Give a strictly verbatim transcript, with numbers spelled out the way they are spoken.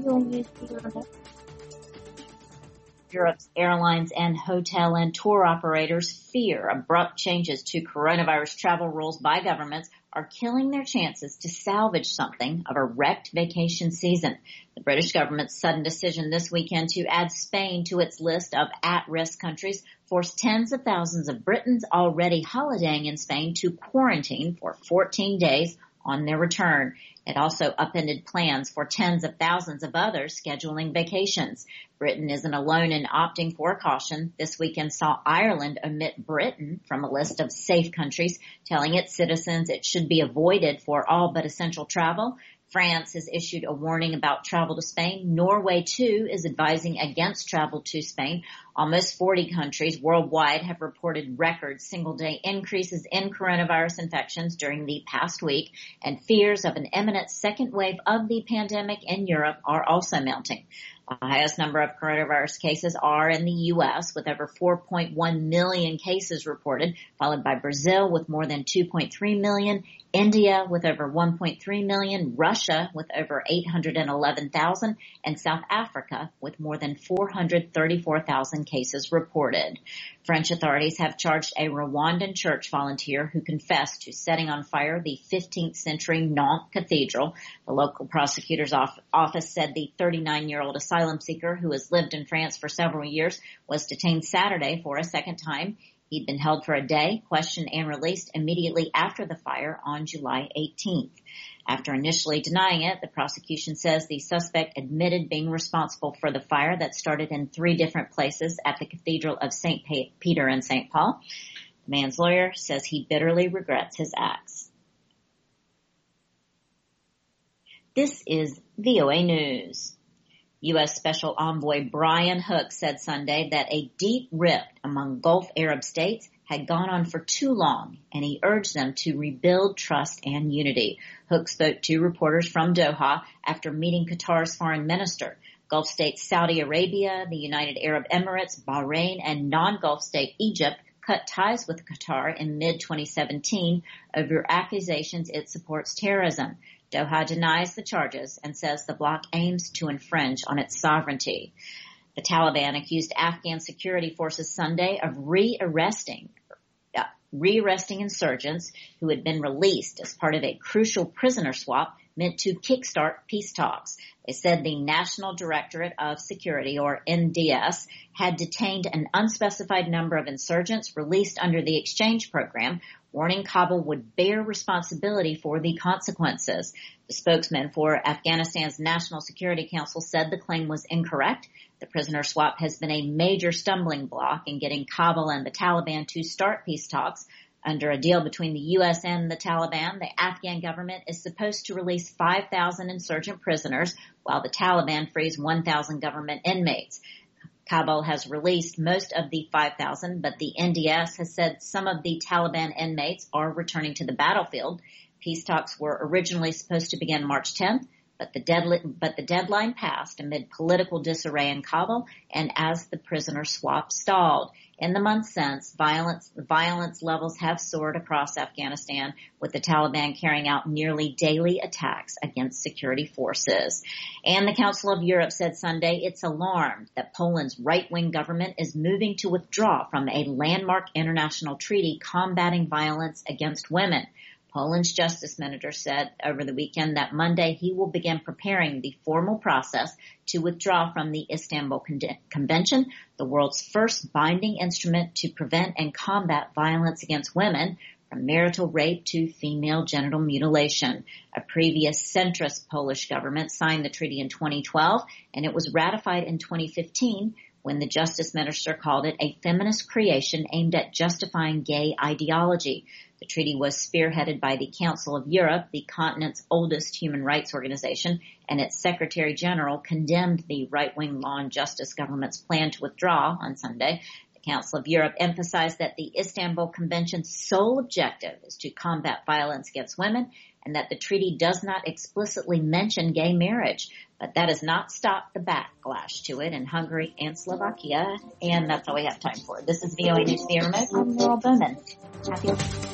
Europe's airlines and hotel and tour operators fear abrupt changes to coronavirus travel rules by governments are killing their chances to salvage something of a wrecked vacation season. The British government's sudden decision this weekend to add Spain to its list of at-risk countries forced tens of thousands of Britons already holidaying in Spain to quarantine for fourteen days on their return. It also upended plans for tens of thousands of others scheduling vacations. Britain isn't alone in opting for caution. This weekend saw Ireland omit Britain from a list of safe countries, telling its citizens it should be avoided for all but essential travel. France has issued a warning about travel to Spain. Norway, too, is advising against travel to Spain. Almost forty countries worldwide have reported record single-day increases in coronavirus infections during the past week, and fears of an imminent second wave of the pandemic in Europe are also mounting. The highest number of coronavirus cases are in the U S, with over four point one million cases reported, followed by Brazil with more than two point three million, India with over one point three million, Russia with over eight hundred eleven thousand, and South Africa with more than four hundred thirty-four thousand cases reported. French authorities have charged a Rwandan church volunteer who confessed to setting on fire the fifteenth century Nantes Cathedral. The local prosecutor's office said the thirty-nine-year-old asylum seeker who has lived in France for several years was detained Saturday for a second time. He'd been held for a day, questioned, and released immediately after the fire on July eighteenth. After initially denying it, the prosecution says the suspect admitted being responsible for the fire that started in three different places at the Cathedral of Saint Peter and Saint Paul. The man's lawyer says he bitterly regrets his acts. This is V O A News. U S. Special Envoy Brian Hook said Sunday that a deep rift among Gulf Arab states had gone on for too long, and he urged them to rebuild trust and unity. Hook spoke to reporters from Doha after meeting Qatar's foreign minister. Gulf states Saudi Arabia, the United Arab Emirates, Bahrain, and non-Gulf state Egypt cut ties with Qatar in mid twenty seventeen over accusations it supports terrorism. Doha denies the charges and says the bloc aims to infringe on its sovereignty. The Taliban accused Afghan security forces Sunday of re-arresting, uh, re-arresting insurgents who had been released as part of a crucial prisoner swap meant to kickstart peace talks. They said the National Directorate of Security, or N D S, had detained an unspecified number of insurgents released under the exchange program, warning Kabul would bear responsibility for the consequences. The spokesman for Afghanistan's National Security Council said the claim was incorrect. The prisoner swap has been a major stumbling block in getting Kabul and the Taliban to start peace talks. Under a deal between the U S and the Taliban, the Afghan government is supposed to release five thousand insurgent prisoners, while the Taliban frees one thousand government inmates. Kabul has released most of the five thousand, but the N D S has said some of the Taliban inmates are returning to the battlefield. Peace talks were originally supposed to begin March tenth, but the, deadli- but the deadline passed amid political disarray in Kabul and as the prisoner swap stalled. In the months since, violence, violence levels have soared across Afghanistan, with the Taliban carrying out nearly daily attacks against security forces. And the Council of Europe said Sunday it's alarmed that Poland's right-wing government is moving to withdraw from a landmark international treaty combating violence against women. Poland's justice minister said over the weekend that Monday he will begin preparing the formal process to withdraw from the Istanbul Con- Convention, the world's first binding instrument to prevent and combat violence against women, from marital rape to female genital mutilation. A previous centrist Polish government signed the treaty in twenty twelve, and it was ratified in twenty fifteen, when the justice minister called it a feminist creation aimed at justifying gay ideology. The treaty was spearheaded by the Council of Europe, the continent's oldest human rights organization, and its Secretary General condemned the right-wing Law and Justice government's plan to withdraw on Sunday. The Council of Europe emphasized that the Istanbul Convention's sole objective is to combat violence against women, and that the treaty does not explicitly mention gay marriage. But that has not stopped the backlash to it in Hungary and Slovakia. And that's all we have time for. This is V O A News Via Remote. I'm Laurel Bowman. Happy